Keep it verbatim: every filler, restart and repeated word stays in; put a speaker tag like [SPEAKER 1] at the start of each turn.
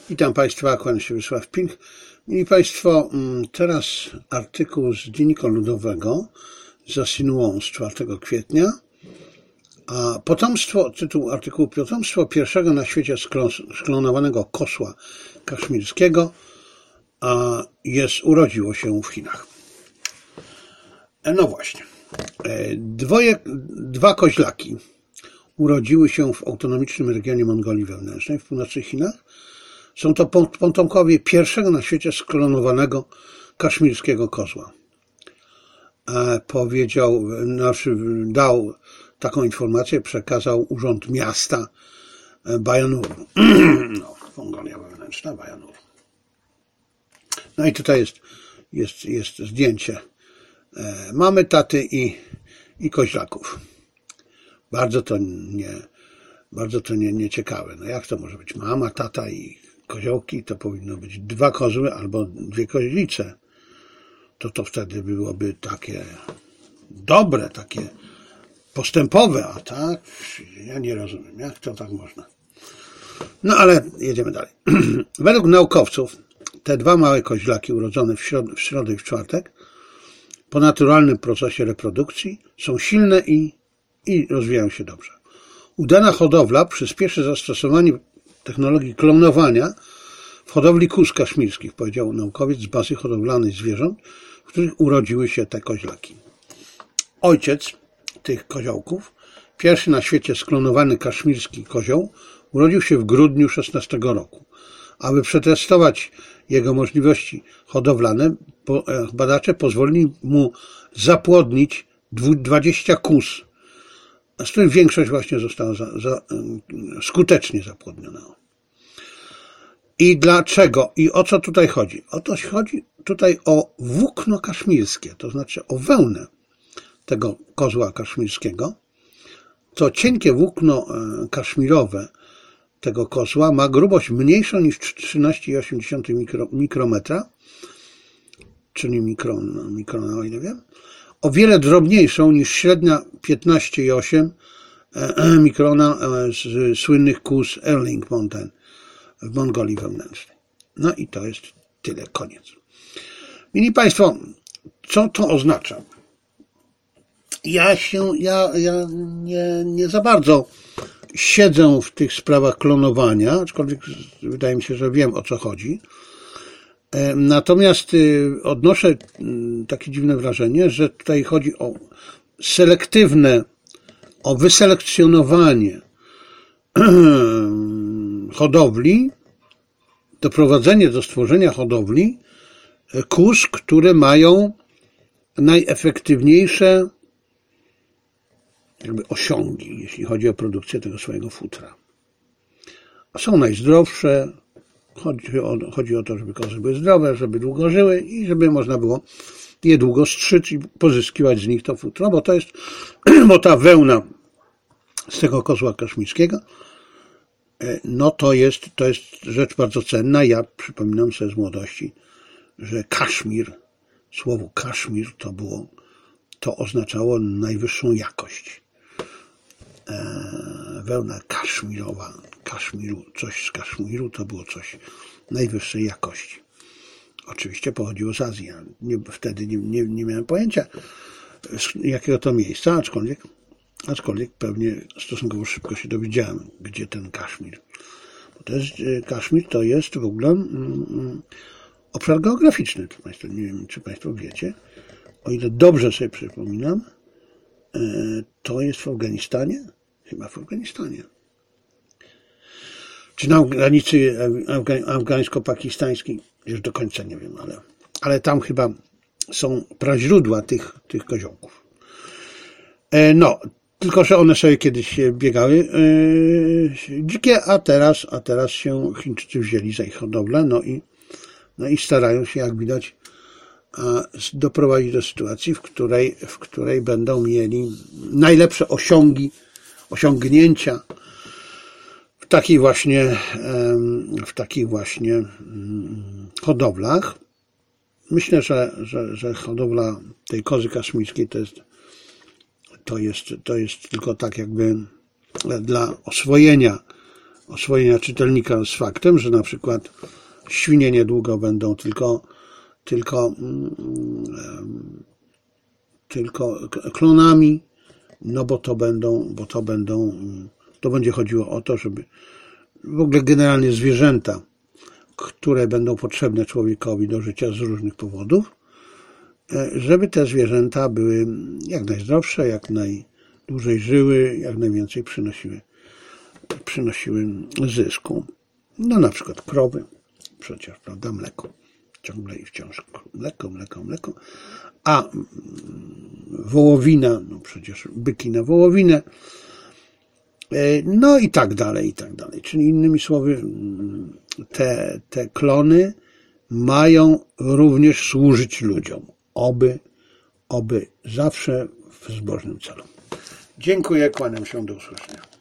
[SPEAKER 1] Witam Państwa, kłaniam się Wiesław Pink. Mili Państwo, teraz artykuł z Dziennika Ludowego za Sinuą z czwartego kwietnia. A potomstwo, tytuł artykułu: Potomstwo pierwszego na świecie sklonowanego kosła kaszmirskiego a jest, urodziło się w Chinach. No właśnie. Dwoje, dwa koźlaki urodziły się w autonomicznym regionie Mongolii Wewnętrznej w północnych Chinach. Są to potomkowie pierwszego na świecie sklonowanego kaszmirskiego kozła. Powiedział, znaczy dał taką informację, przekazał Urząd Miasta Bajanuru. No, Mongolia Wewnętrzna, Bajanuru. No i tutaj jest, jest, jest zdjęcie mamy, taty i, i koźlaków. Bardzo to nie, bardzo to nie, nieciekawe. No jak to może być? Mama, tata i koziołki, to powinno być dwa kozły albo dwie koźlice. To to wtedy byłoby takie dobre, takie postępowe, a tak? Ja nie rozumiem, jak to tak można. No ale jedziemy dalej. Według naukowców te dwa małe koźlaki urodzone w środę, w środę i w czwartek po naturalnym procesie reprodukcji są silne i, i rozwijają się dobrze. Udana hodowla przyspieszy zastosowanie technologii klonowania w hodowli kóz kaszmirskich, powiedział naukowiec z bazy hodowlanej zwierząt, w których urodziły się te koźlaki. Ojciec tych koziołków, pierwszy na świecie sklonowany kaszmirski kozioł, urodził się w grudniu szesnastego roku. Aby przetestować jego możliwości hodowlane, badacze pozwolili mu zapłodnić dwadzieścia kóz, z których większość właśnie została za, za, skutecznie zapłodniona. I dlaczego? I o co tutaj chodzi? Oto chodzi tutaj o włókno kaszmirskie, to znaczy o wełnę tego kozła kaszmirskiego. To cienkie włókno kaszmirowe tego kozła ma grubość mniejszą niż trzynaście przecinek osiem mikro, mikrometra, czyli mikron, mikrona, o ile wiem, o wiele drobniejszą niż średnia piętnaście przecinek osiem mikrona z słynnych kóz Erling Mountain w Mongolii Wewnętrznej. No i to jest tyle, koniec. Mili Państwo, co to oznacza? Ja się, ja, ja nie, nie za bardzo siedzę w tych sprawach klonowania, aczkolwiek wydaje mi się, że wiem, o co chodzi. Natomiast odnoszę takie dziwne wrażenie, że tutaj chodzi o selektywne, o wyselekcjonowanie hodowli, doprowadzenie do stworzenia hodowli kóz, które mają najefektywniejsze jakby osiągi, jeśli chodzi o produkcję tego swojego futra. A są najzdrowsze. Chodzi o, chodzi o to, żeby kozy były zdrowe, żeby długo żyły i żeby można było je długo strzyc i pozyskiwać z nich to futro, bo to jest, bo ta wełna z tego kozła kaszmirskiego, no to jest, to jest rzecz bardzo cenna. Ja przypominam sobie z młodości, że Kaszmir, słowo Kaszmir to było, to oznaczało najwyższą jakość. Wełna kaszmirowa, Kaszmiru, coś z Kaszmiru to było coś najwyższej jakości. Oczywiście pochodziło z Azji. Ja nie, wtedy nie, nie, nie miałem pojęcia, z jakiego to miejsca, aczkolwiek, aczkolwiek pewnie stosunkowo szybko się dowiedziałem, gdzie ten Kaszmir. Bo to jest, Kaszmir to jest w ogóle mm, obszar geograficzny. To Państwo, nie wiem, czy Państwo wiecie. O ile dobrze sobie przypominam, to jest w Afganistanie. Chyba w Afganistanie. Czy na granicy afgańsko-pakistańskiej, już do końca nie wiem, ale, ale tam chyba są praźródła tych, tych koziołków. No, tylko że one sobie kiedyś biegały yy, dzikie, a teraz, a teraz się Chińczycy wzięli za ich hodowlę, no i, no i starają się, jak widać, doprowadzić do sytuacji, w której, w której będą mieli najlepsze osiągi, osiągnięcia w takich właśnie, w takich właśnie hodowlach. Myślę, że, że, że hodowla tej kozy kaszmirskiej to jest, to jest, to jest tylko tak jakby dla oswojenia oswojenia czytelnika z faktem, że na przykład świnie niedługo będą tylko, tylko, tylko klonami, no bo to będą, bo to będą, to będzie chodziło o to, żeby w ogóle generalnie zwierzęta, które będą potrzebne człowiekowi do życia z różnych powodów, żeby te zwierzęta były jak najzdrowsze, jak najdłużej żyły, jak najwięcej przynosiły, przynosiły zysku. No na przykład krowy, przecież, prawda, mleko. Ciągle i wciąż mleko, mleko, mleko. A wołowina, no przecież byki na wołowinę. No i tak dalej, i tak dalej. Czyli innymi słowy, te, te klony mają również służyć ludziom. Oby, oby zawsze w zbożnym celu. Dziękuję, kłaniam się, do usłyszenia.